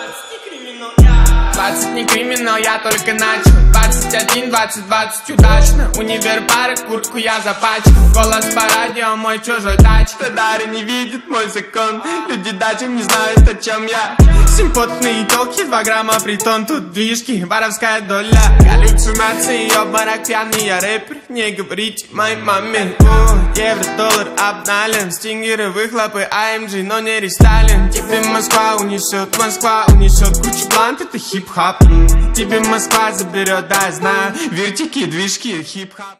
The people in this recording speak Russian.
20 не криминал, я только начал. 21, 20, 20 удачно. Универ пары, куртку я запачкал. Голос по радио, мой чужой тач. Тадари не видит мой закон. Люди даже не знают, о чем я. Симпотные телки, 2 грамма притон. Тут движки, воровская доля. Галлюцинации, обморок, пьяный я рэпер. Не говорите моей маме. Евро, доллар обнален. Стингеры, выхлопы, AMG, но не рестайлинг. Тебе Москва унесет кучу блант, это хип-хап. Тебе Москва заберет, да, я знаю. Вертики, движки, хип-хап.